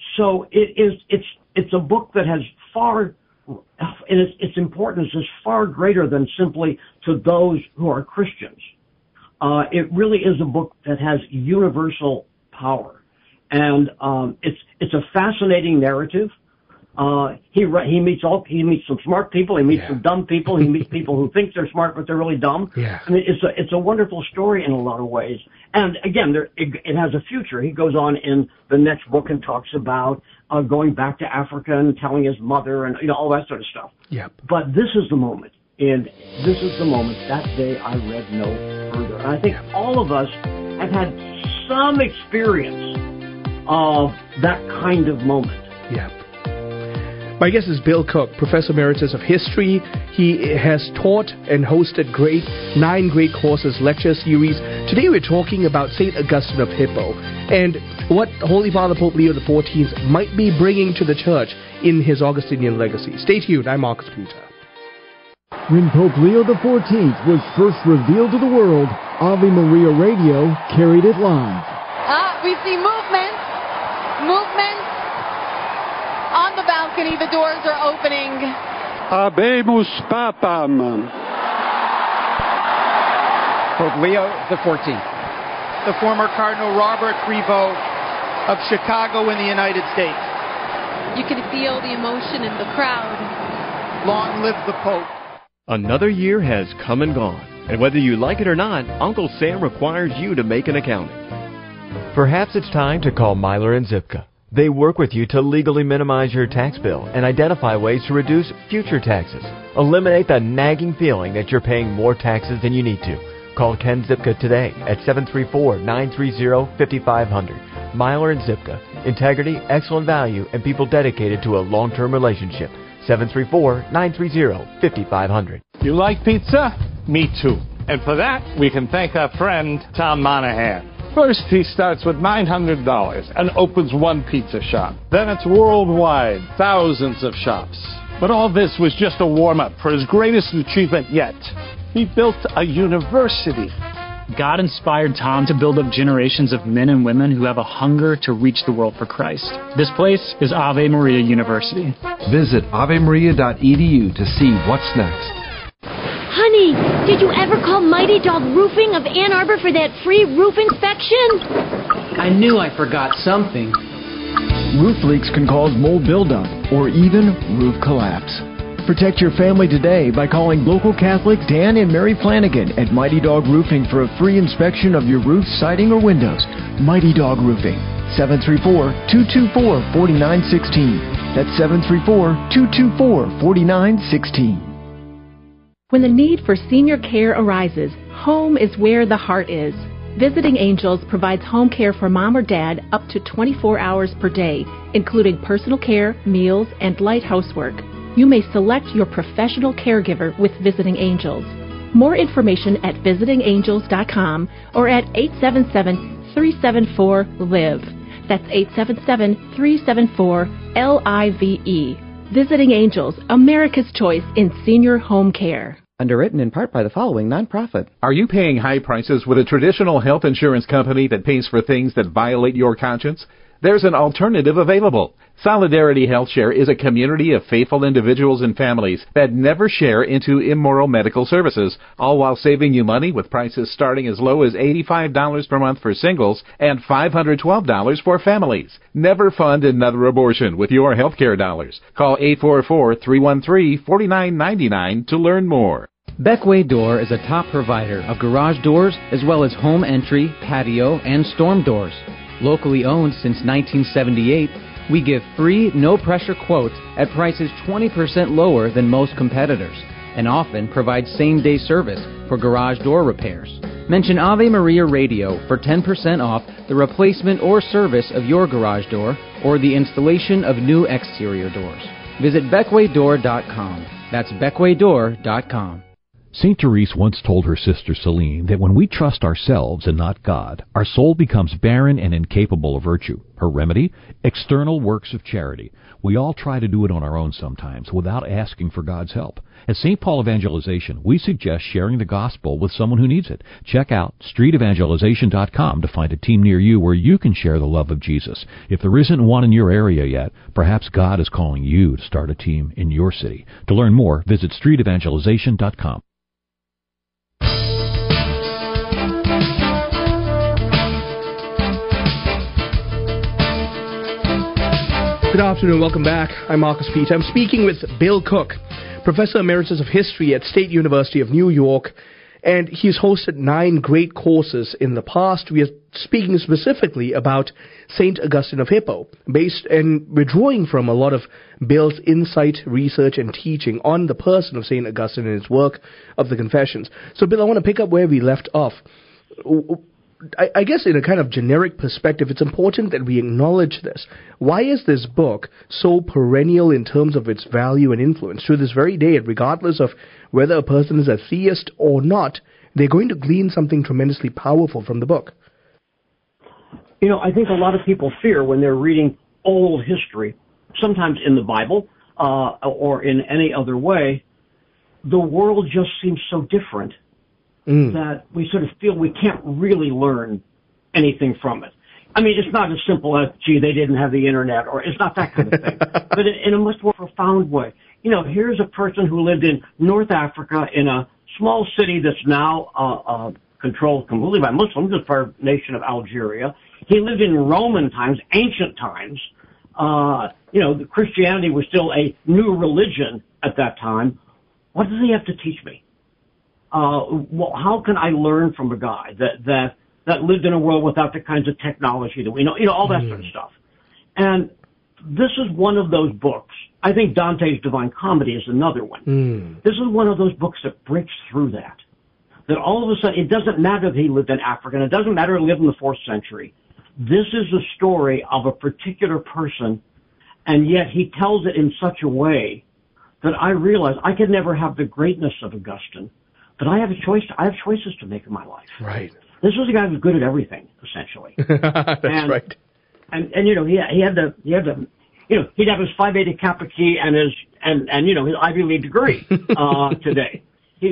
P: So it's a book that has far, and its importance is far greater than simply to those who are Christians. It really is a book that has universal power, and it's a fascinating narrative. He meets some smart people. He meets some dumb people. He meets people who think they're smart but they're really dumb.
B: Yeah.
P: I mean, it's a wonderful story in a lot of ways. And again, it has a future. He goes on in the next book and talks about going back to Africa and telling his mother and all that sort of stuff.
B: Yep.
P: But this is the moment, and this is the moment. That day I read no further. And I think all of us have had some experience of that kind of moment.
B: Yeah. My guest is Bill Cook, Professor Emeritus of History. He has taught and hosted 9 great courses, lecture series. Today we're talking about St. Augustine of Hippo and what Holy Father Pope Leo XIV might be bringing to the church in his Augustinian legacy. Stay tuned. I'm Marcus Peter.
A: When Pope Leo XIV was first revealed to the world, Ave Maria Radio carried it live.
Q: We see movement. On the balcony, the doors are opening.
R: Habemus Papam.
S: Pope Leo XIV, the former Cardinal Robert Prevost of Chicago in the United States.
Q: You can feel the emotion in the crowd.
S: Long live the Pope.
T: Another year has come and gone, and whether you like it or not, Uncle Sam requires you to make an accounting.
U: Perhaps it's time to call Myler & Zipka. They work with you to legally minimize your tax bill and identify ways to reduce future taxes. Eliminate the nagging feeling that you're paying more taxes than you need to. Call Ken Zipka today at 734-930-5500. Myler & Zipka. Integrity, excellent value, and people dedicated to a long-term relationship. 734-930-5500.
G: You like pizza? Me too. And for that, we can thank our friend Tom Monahan. First, he starts with $900 and opens one pizza shop. Then it's worldwide, thousands of shops. But all this was just a warm-up for his greatest achievement yet. He built a university.
H: God inspired Tom to build up generations of men and women who have a hunger to reach the world for Christ. This place is Ave Maria University.
I: Visit avemaria.edu to see what's next.
O: Honey, did you ever call Mighty Dog Roofing of Ann Arbor for that free roof inspection?
V: I knew I forgot something.
A: Roof leaks can cause mold buildup or even roof collapse. Protect your family today by calling local Catholic Dan and Mary Flanagan at Mighty Dog Roofing for a free inspection of your roof, siding, or windows. Mighty Dog Roofing, 734-224-4916. That's 734-224-4916.
W: When the need for senior care arises, home is where the heart is. Visiting Angels provides home care for mom or dad up to 24 hours per day, including personal care, meals, and light housework. You may select your professional caregiver with Visiting Angels. More information at visitingangels.com or at 877-374-LIVE. That's 877-374-LIVE. Visiting Angels, America's choice in senior home care.
X: Underwritten in part by the following nonprofit.
Y: Are you paying high prices with a traditional health insurance company that pays for things that violate your conscience? There's an alternative available. Solidarity HealthShare is a community of faithful individuals and families that never share into immoral medical services, all while saving you money with prices starting as low as $85 per month for singles and $512 for families. Never fund another abortion with your healthcare dollars. Call 844-313-4999 to learn more.
V: Beckway Door is a top provider of garage doors as well as home entry, patio, and storm doors. Locally owned since 1978, we give free, no-pressure quotes at prices 20% lower than most competitors, and often provide same-day service for garage door repairs. Mention Ave Maria Radio for 10% off the replacement or service of your garage door or the installation of new exterior doors. Visit BeckwayDoor.com. That's BeckwayDoor.com.
C: St. Therese once told her sister Celine that when we trust ourselves and not God, our soul becomes barren and incapable of virtue. Her remedy? External works of charity. We all try to do it on our own sometimes without asking for God's help. At St. Paul Evangelization, we suggest sharing the gospel with someone who needs it. Check out streetevangelization.com to find a team near you where you can share the love of Jesus. If there isn't one in your area yet, perhaps God is calling you to start a team in your city. To learn more, visit streetevangelization.com.
B: Good afternoon, welcome back. I'm Marcus Peter. I'm speaking with Bill Cook, Professor Emeritus of History at State University of New York, and he's hosted 9 great courses in the past. We are speaking specifically about St. Augustine of Hippo, and we're drawing from a lot of Bill's insight, research, and teaching on the person of St. Augustine and his work of the Confessions. So, Bill, I want to pick up where we left off. I guess in a kind of generic perspective, it's important that we acknowledge this. Why is this book so perennial in terms of its value and influence? To this very day, regardless of whether a person is a theist or not, they're going to glean something tremendously powerful from the book.
P: You know, I think a lot of people fear when they're reading old history, sometimes in the Bible or in any other way, the world just seems so different. That we sort of feel we can't really learn anything from it. I mean, it's not as simple as, gee, they didn't have the internet, or it's not that kind of thing, but in a much more profound way. You know, here's a person who lived in North Africa in a small city that's now controlled completely by Muslims, the part nation of Algeria. He lived in Roman times, ancient times. You know, Christianity was still a new religion at that time. What does he have to teach me? Well, how can I learn from a guy that lived in a world without the kinds of technology that we know, all that sort of stuff. And this is one of those books. I think Dante's Divine Comedy is another one. This is one of those books that breaks through that. That all of a sudden, it doesn't matter that he lived in Africa, and it doesn't matter he lived in the 4th century. This is a story of a particular person, and yet he tells it in such a way that I realize I could never have the greatness of Augustine. But I have a choice. I have choices to make in my life.
B: Right.
P: This was a guy who was good at everything, essentially.
B: That's right.
P: And you know, he had the you know, he'd have his Phi Beta Kappa key and his Ivy League degree today.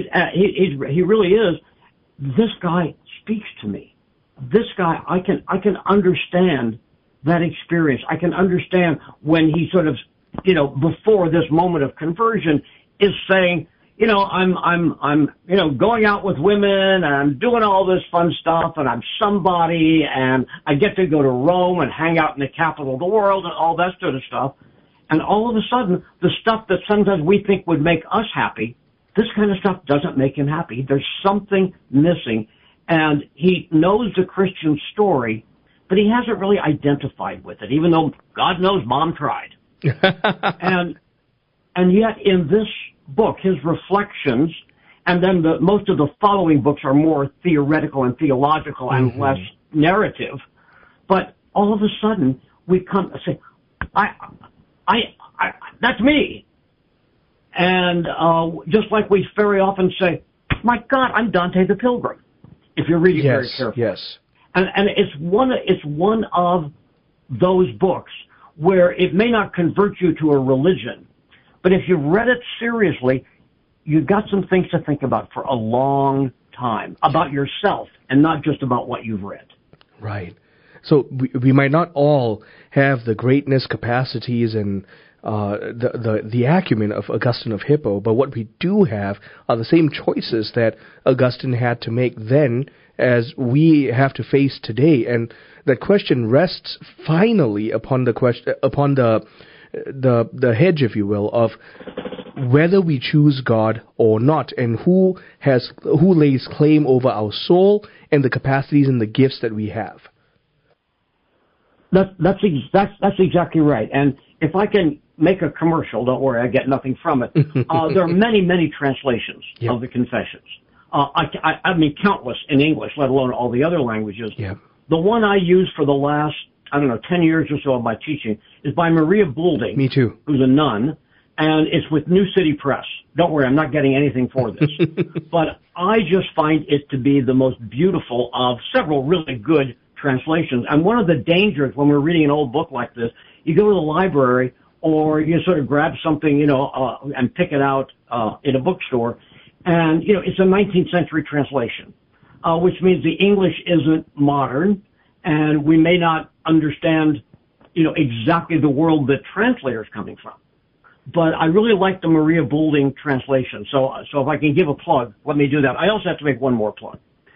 P: He really is. This guy speaks to me. This guy, I can understand that experience. I can understand when he sort of, you know, before this moment of conversion is saying, you know, I'm going out with women and I'm doing all this fun stuff and I'm somebody and I get to go to Rome and hang out in the capital of the world and all that sort of stuff. And all of a sudden, the stuff that sometimes we think would make us happy, this kind of stuff doesn't make him happy. There's something missing. And he knows the Christian story, but he hasn't really identified with it, even though God knows Mom tried. And yet in this book, his reflections, and then most of the following books are more theoretical and theological and less narrative. But all of a sudden, we come and say, that's me. And just like we very often say, my God, I'm Dante the Pilgrim. If you're reading very carefully.
B: Yes.
P: And it's one of those books where it may not convert you to a religion, but if you've read it seriously, you've got some things to think about for a long time, about yourself and not just about what you've read.
B: Right. So we might not all have the greatness, capacities, and the acumen of Augustine of Hippo, but what we do have are the same choices that Augustine had to make then as we have to face today. And that question rests finally upon the question, upon the hedge, if you will, of whether we choose God or not, and who lays claim over our soul and the capacities and the gifts that we have.
P: That's exactly right. And if I can make a commercial, don't worry, I get nothing from it. There are many translations of the Confessions. I mean, countless in English, let alone all the other languages.
B: Yep.
P: The one I use for the last, 10 years or so of my teaching is by Maria Boulding.
B: Me too.
P: Who's a nun. and it's with New City Press. Don't worry, I'm not getting anything for this. But I just find it to be the most beautiful of several really good translations. And one of the dangers when we're reading an old book like this, you go to the library or you sort of grab something, and pick it out in a bookstore, and, it's a 19th century translation, which means the English isn't modern, and we may not understand, exactly the world the translator's coming from. But I really like the Maria Boulding translation. So if I can give a plug, let me do that. I also have to make one more plug.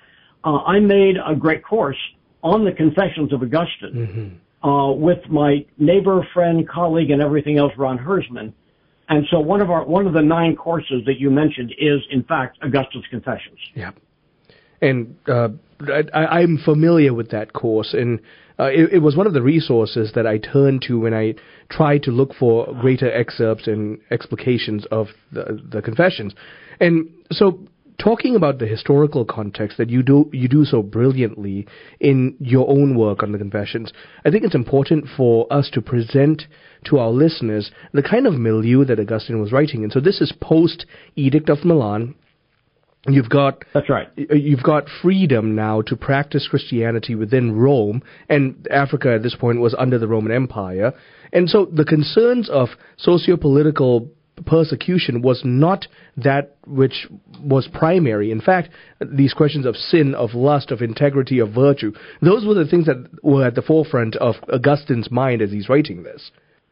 P: I made a great course on the Confessions of Augustine with my neighbor, friend, colleague, and everything else, Ron Hersman. And so one of the 9 courses that you mentioned is, in fact, Augustine's Confessions.
B: Yeah. And I'm familiar with that course, and it was one of the resources that I turned to when I tried to look for greater excerpts and explications of the Confessions. And so, talking about the historical context that you do so brilliantly in your own work on the Confessions, I think it's important for us to present to our listeners the kind of milieu that Augustine was writing in. So this is post Edict of Milan.
P: That's right.
B: You've got freedom now to practice Christianity within Rome, and Africa at this point was under the Roman Empire. And so the concerns of socio-political persecution was not that which was primary. In fact, these questions of sin, of lust, of integrity, of virtue, those were the things that were at the forefront of Augustine's mind as he's writing this.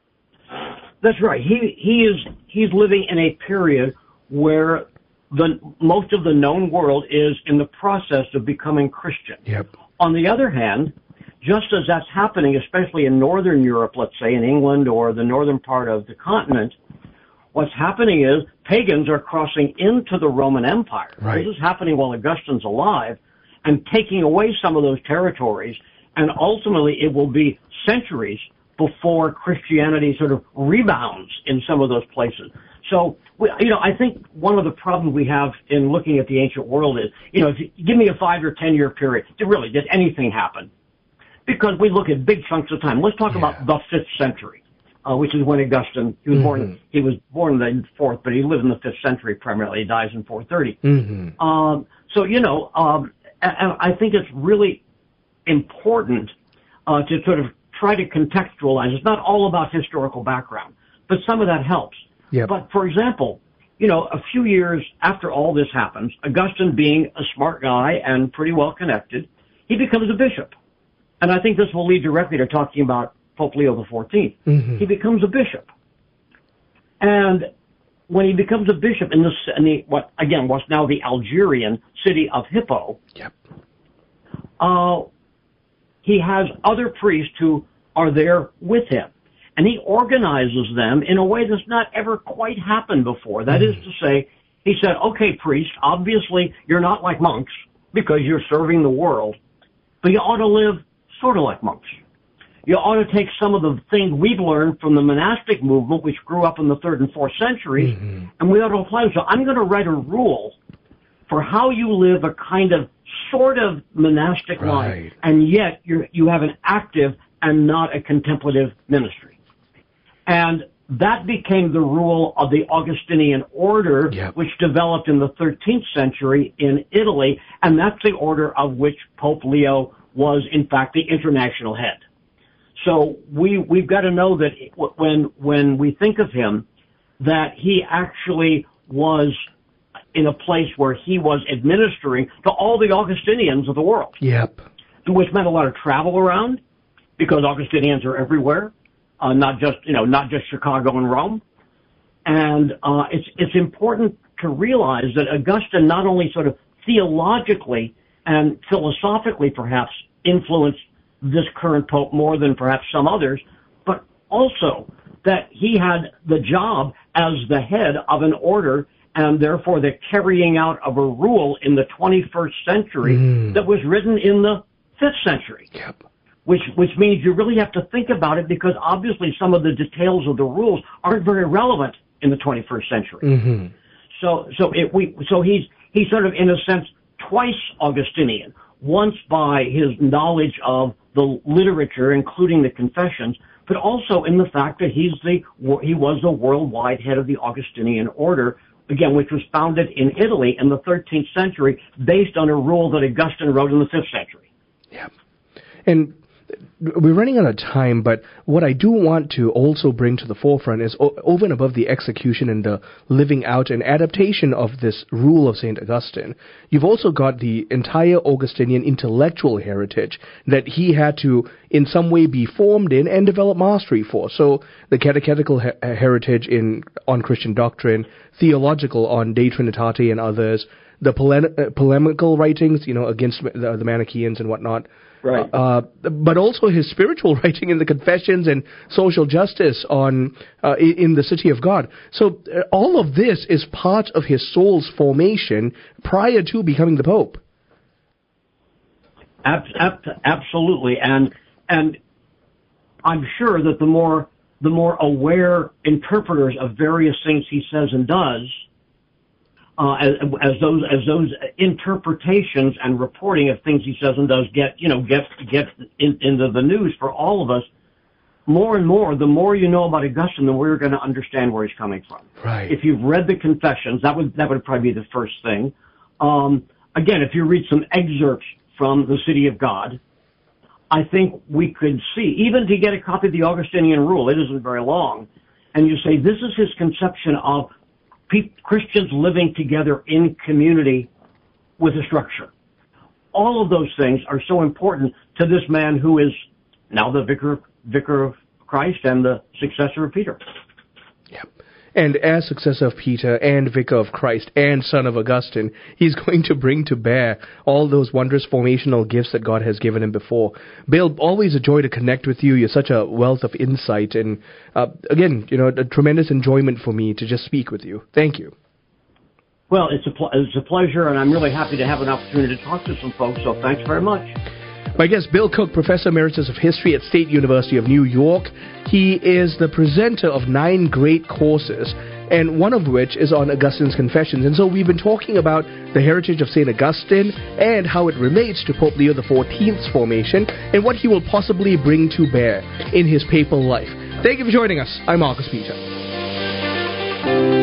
P: That's right. He's living in a period where most of the known world is in the process of becoming Christian.
B: Yep.
P: On the other hand, just as that's happening, especially in Northern Europe, let's say in England or the northern part of the continent, what's happening is pagans are crossing into the Roman Empire.
B: Right.
P: This is happening while Augustine's alive and taking away some of those territories, and ultimately it will be centuries before Christianity sort of rebounds in some of those places. So, I think one of the problems we have in looking at the ancient world is, if you give me a 5 or 10 year period, did anything happen? Because we look at big chunks of time. Let's talk about the 5th century, which is when Augustine, he was born in the 4th, but he lived in the 5th century primarily. He dies in 430. And I think it's really important to sort of try to contextualize. It's not all about historical background, but some of that helps.
B: Yep.
P: But, for example, a few years after all this happens, Augustine, being a smart guy and pretty well connected, he becomes a bishop. And I think this will lead directly to talking about Pope Leo XIV. He becomes a bishop. And when he becomes a bishop in what's now the Algerian city of Hippo, he has other priests who are there with him. And he organizes them in a way that's not ever quite happened before. That is to say, he said, okay, priest, obviously you're not like monks because you're serving the world, but you ought to live sort of like monks. You ought to take some of the things we've learned from the monastic movement, which grew up in the 3rd and 4th centuries, and we ought to apply them. So I'm going to write a rule for how you live a kind of sort of monastic life, and yet you have an active and not a contemplative ministry. And that became the rule of the Augustinian order, which developed in the 13th century in Italy, and that's the order of which Pope Leo was, in fact, the international head. So we've got to know that when we think of him, that he actually was in a place where he was administering to all the Augustinians of the world.
B: Yep.
P: Which meant a lot of travel around, because Augustinians are everywhere. Not just Chicago and Rome. And it's important to realize that Augustine not only sort of theologically and philosophically perhaps influenced this current pope more than perhaps some others, but also that he had the job as the head of an order and therefore the carrying out of a rule in the 21st century that was written in the 5th century.
B: Yep.
P: Which means you really have to think about it, because obviously some of the details of the rules aren't very relevant in the 21st century. So he's sort of, in a sense, twice Augustinian. Once by his knowledge of the literature, including the Confessions, but also in the fact that he was the worldwide head of the Augustinian order, again, which was founded in Italy in the 13th century based on a rule that Augustine wrote in the 5th century.
B: Yeah. And we're running out of time, but what I do want to also bring to the forefront is over and above the execution and the living out and adaptation of this rule of St. Augustine, you've also got the entire Augustinian intellectual heritage that he had to in some way be formed in and develop mastery for. So the catechetical heritage on Christian doctrine, theological on De Trinitate and others, the polemical writings, against the Manichaeans and whatnot.
P: Right.
B: But also his spiritual writing in the Confessions and social justice in the City of God. So all of this is part of his soul's formation prior to becoming the Pope.
P: Absolutely, and I'm sure that the more aware interpreters of various things he says and does, as those interpretations and reporting of things he says and does get into the news for all of us, more and more, the more you know about Augustine, the more you're going to understand where he's coming from.
B: Right.
P: If you've read the Confessions, that would probably be the first thing. Again, if you read some excerpts from the City of God, I think we could see, even to get a copy of the Augustinian Rule, it isn't very long, and you say this is his conception of Christians living together in community with a structure. All of those things are so important to this man who is now the vicar of Christ and the successor of Peter.
B: Yep. And as successor of Peter and vicar of Christ and son of Augustine, he's going to bring to bear all those wondrous formational gifts that God has given him before. Bill, always a joy to connect with you. You're such a wealth of insight. And again, a tremendous enjoyment for me to just speak with you. Thank you.
P: Well, it's a pleasure, and I'm really happy to have an opportunity to talk to some folks, so thanks very much.
B: My guest, Bill Cook, Professor Emeritus of History at State University of New York. He is the presenter of 9 great courses, and one of which is on Augustine's Confessions. And so we've been talking about the heritage of St. Augustine and how it relates to Pope Leo XIV's formation and what he will possibly bring to bear in his papal life. Thank you for joining us. I'm Marcus Peter.